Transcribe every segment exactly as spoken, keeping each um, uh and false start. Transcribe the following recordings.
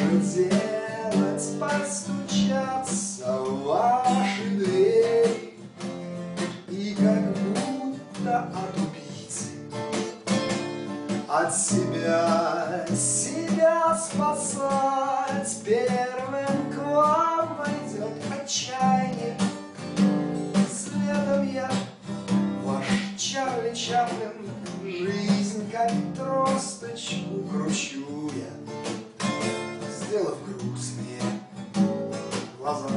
же делать? Постучаться в ваши двери и как будто от убийцы от себя себя спасать. Первым к вам войдет отчаяние, следом я, ваш Чарли Чаплин. Жизнь как тросточку кручу я, сделав грустные глаза.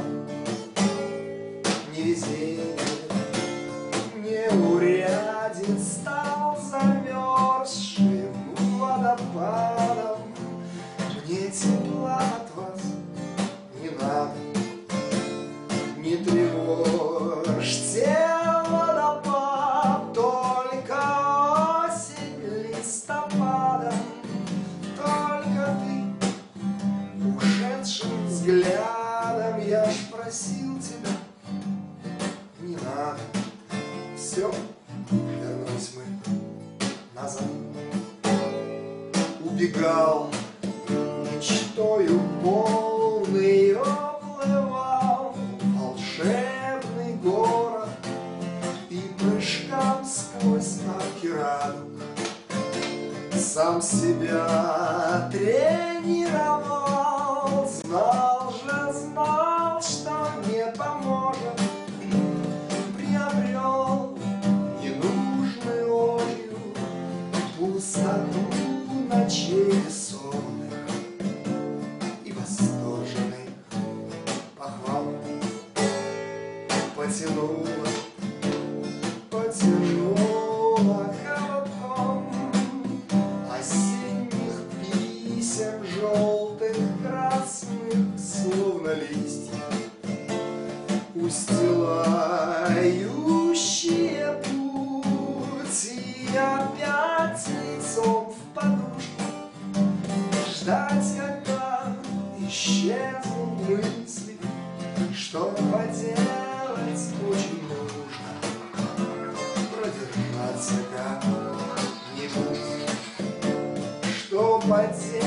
Невезение, неуряден стал замерзшим водопадом. Мне тепла от вас не надо, не тревожьте водопад, только осень листопадом. Только ты ушедшим взглядом, я ж просил тебя, не надо. Все, вернулись мы назад. Убегал мечтою полный, уплывал в волшебный город и прыжкам сквозь арки радуг сам себя тренировал. Знал же, знал, что не поможет, приобрел ненужной ложью пустоту ночей бессонных и восторженной похвалы. Потянуло, потянуло холодком осенних писем, желтых, красных, словно листья, устилающие путь, и опять лицом в подушку ждать, когда исчезнут мысли. Что поделать очень нужно, продержаться как-нибудь. Что поделать